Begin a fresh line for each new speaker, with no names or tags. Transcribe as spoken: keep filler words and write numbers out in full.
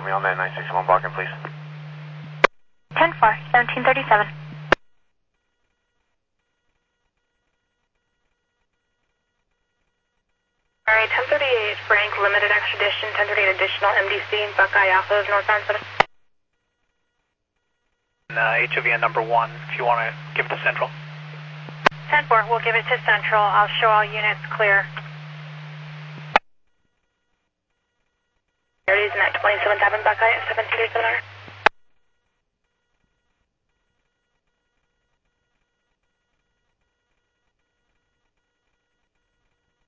me on that nine six one Bakken, please.
ten four, seventeen thirty-seven.
All right, ten thirty-eight, Frank, limited extradition, ten thirty-eight additional M D C, Buckeye Alpha of northbound seven.
Uh, H O V N number one, if you want to give it to Central.
ten four, we'll give it to Central. I'll show all units clear. There it is in that twenty-seven Tavern Buckeye at seven two three seven R.